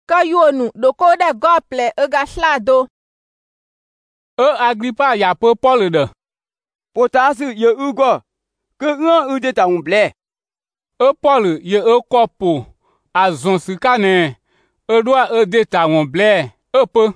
ka yonu doko de gople ga slado. Agrippa ya pe Paul de. Potasu ye ugo ke un de ta umble. Paul ye kopo azon sikane doa de ta umble pe.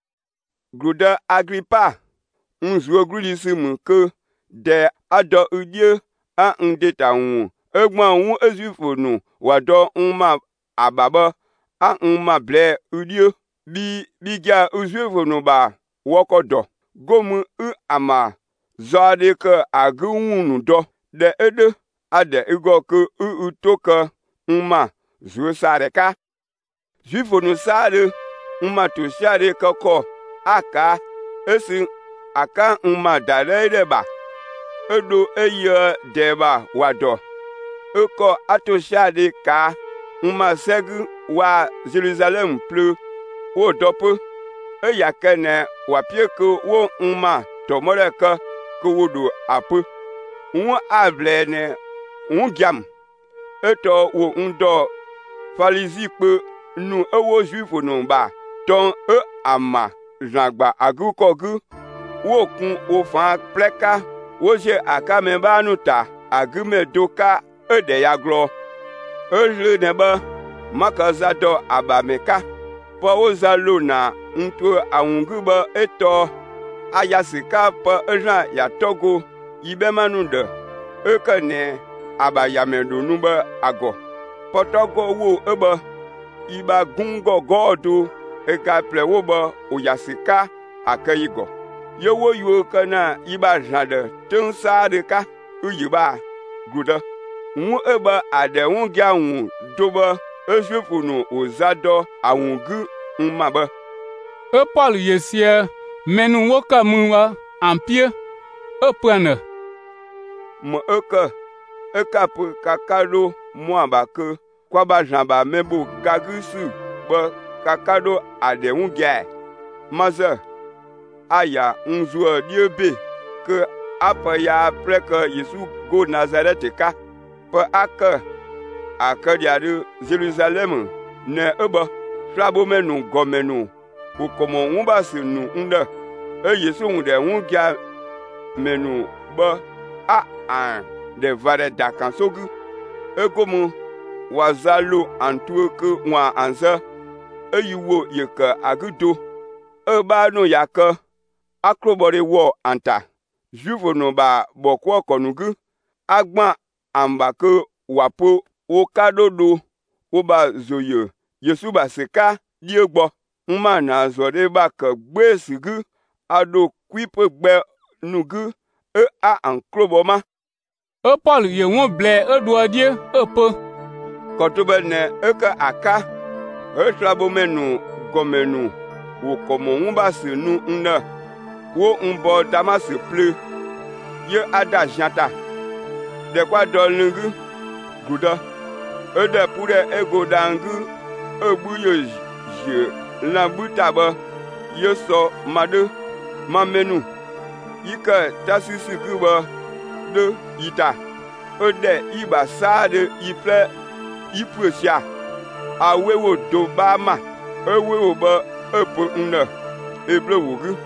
Gruda Agrippa unzuo grudisimu ke de ado udie a de ta un egbon ezufonu wado ma ababa a ma ble udie bi ga uzufonu ba wokodo gomu ama zade ke agununu do de ede ade igo ke utoka ma zu sareka zufonu sare ma to sare ko aka esi aka ma dare ba edo eye deba wado eko atoshade ka ma segu wa Jerusalem plu wo dopo eyakene wa pieko wo ma tomoreka ko wodo apu un ablene un jam eto wo ndo falizi pe nu ewo juifo no ba ton ama jagba agukogu wo kun wo fa pleka wo je akame ba nuta agume doka ede ya glo eje neba makazado abameka po ozalo na ntu awunguba eto ayasika po eja ya togo ibe manude ekane abayamedo nuba ago potogo wo eba iba gungo godo eka plewo ba oyasika akayigo yewo yo kana iba jade tensa de ka uyiba guda mu eba ade won gya won doba ezufunu ozado awungu mmaba Paul yesie menu woka muwa ampie prene mo eka pu kakado muabake kwa ba jamba mebo gagusu ba kakado ade won gya maza aya unzuo diebe ke apa ya preka Yesu go Nazareth ka pa aka diadu Jerusalem ne eba flabo menu gomenu ukomo umba sinu nda Yesu unde ungia menu ba de vare dakansogu egomu wazalo antueke wa anza eyiwo yeka agudo eba no yaka akrobore wo anta juvo no ba bokwo konugu agba ambake wapo wo kadodo wo ba zoye Yesu ba seka diegbo mma na zode ba ka gbesigu ado kwipe gbe nugu ankrobo ma Paul ye won ble edoadie pe kotobe ne eka aka etrabo menu gomenu wo komo umba sinu nna wo mbo Damas ple ye ada janta de kwa dolngu guda ede pure ego dangu egbuye je lambutaba ye so madu mamenu yika tasisi kuba de ita ode iba sade iple ipusia awewo do bama ewewo ba epo nna eblewogu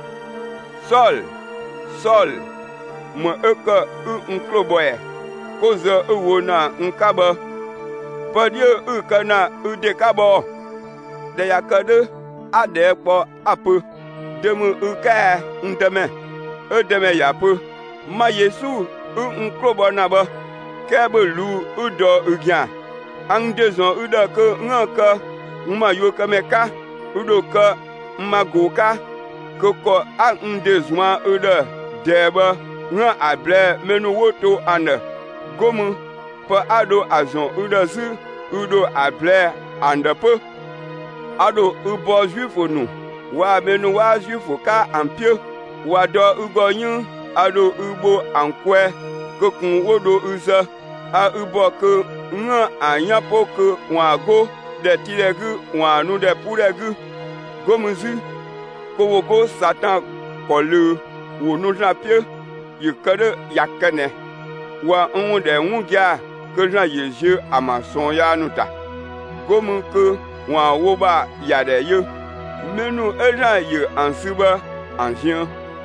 Saul mo eka nkloboye koza ewo na nkaba padie ukana udekabo de yakade ade po apu demu uka ndeme edeme yapu ma Yesu nklobo na ba kebelu udo ugya angdezon udaka ngaka ma yoka meka udoka magoka koko ndezwa uda deba nga able menu woto ane gomu pa ado azon udazu udo able andepe ado ubo juifonu wa menu wa juifoka ampie wado ugonyu ado ubo ankwe kokun wodo uza a ubo ke nga anyapo ke wago de tiregu wanu de puregu gomuzu kowogo Satan kolu wonu japie yikade yakene wa onde wungia ke jan Yesu amason ya nuta gomu ke wa wo ba ya de ye menu eran ye ansiba anjien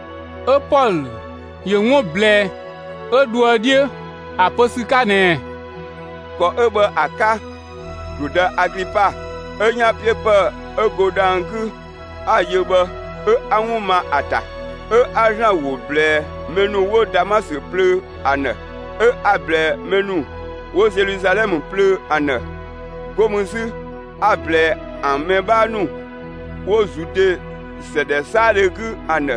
Paul ye won ble do die aposika ne ko ebe aka Guda Agripa enya piepa egodangu ayeba anwuma ata ajan wo ble menu wo Damas ple ane able menu wo Jerusalem ple ane gomusi able amebanu wo zude sedesaregu ane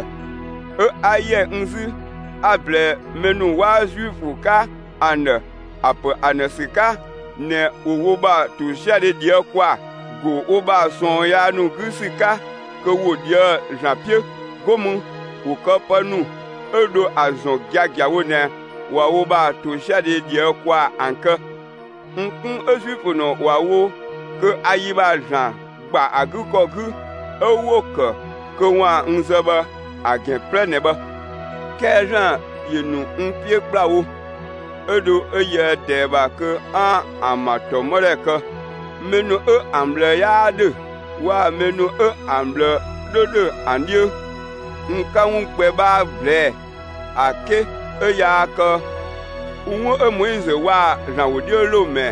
aye nzi able menu wa juifu ka ane ape anesika ne owoba to shade dia kwa go oba son ya nu gusika ko wo dia Jean-Pierre gomu o kopanu edo azon giagia wo ne wa oba to shade dia kwa anka nkun esufu no wa wo ke ayiba Jean gba aguko gu owo ko wa nzaba agen preneba ke Jean yenu mpie gbawo edo eye deba ke amato moreka menu amble yade wa menu amble dodo andie nka unpe ba ble ake eya ka unwo Moise wa Jean-Wodi lome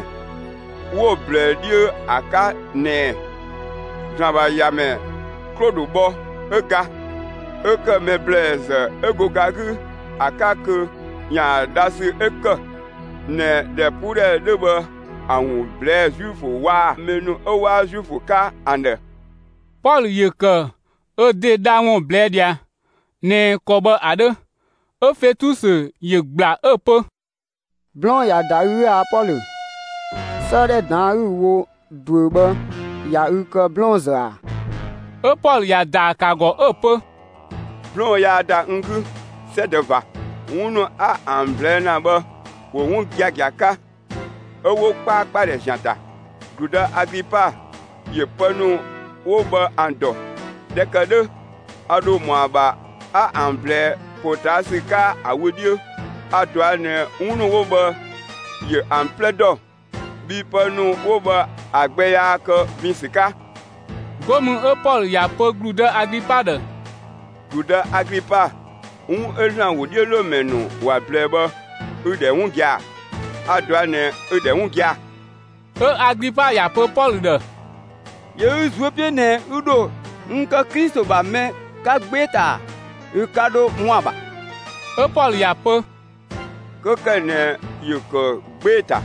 wo ble die aka ne Jean-Ba yame Claude bo eka me blaze egogagu aka ke ya dasi eke ne de pure debe awun ble jufu wa menu wa jufu ka ande Paul ye ke de da won ble dia ne koba ade Fetus ye gba pe Blanc ya da ru a Paul so de dan ru wo duba ya u ke blanc za Paul ya da ka go pe Blanc ya da ngu se deva unu a amble na ba wo won giagiaka owo pa de janta Guda Agripa ye panu wo ba ando dekade ado moaba a amble potasika awudio atwane unu wo ba ye ampledo bi panu wo ba agbeya ko bisika gomu Paul ya po Guda Agripa de Guda Agripa eran wo die lo menu wa bleba ude wungia adwane ude wungia Agripa ya po Paul de ye zuopie ne udo nka Kristo ba me ka gbeta ukado muaba Paul ya po ko kene yuko gbeta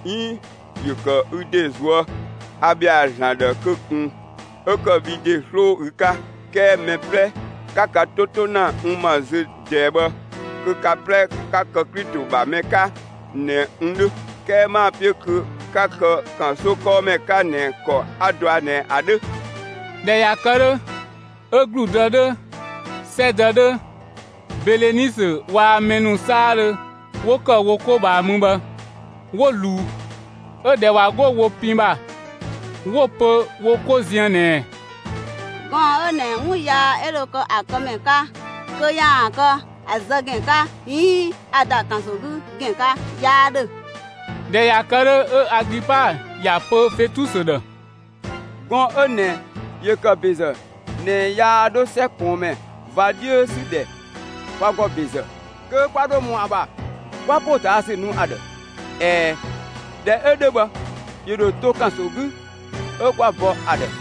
yuko ude zwo abia jan de kokun oko vide flo uka ke me pre kaka totona umaze deba ke kapre kaka Kristo ba meka ne ndu ke ma pie ku kaka kan so ko meka ne ko adwa ne ade de yakare eglu dede se dede Belenis wa menu sare woko ba mumba wo lu de wa go wo pimba wo po wo ko ziane gon ne wu ya eloko akomeka ko ya ko azagenka ada kansogu genka ya de yakare Agripa ya po Fetus de gon ne ye ka beze ne ya do se kome va Dieu si de kwa go beze ke kwado mu aba kwa pota se nu ade de edeba ye do to kansogu kwa bo ade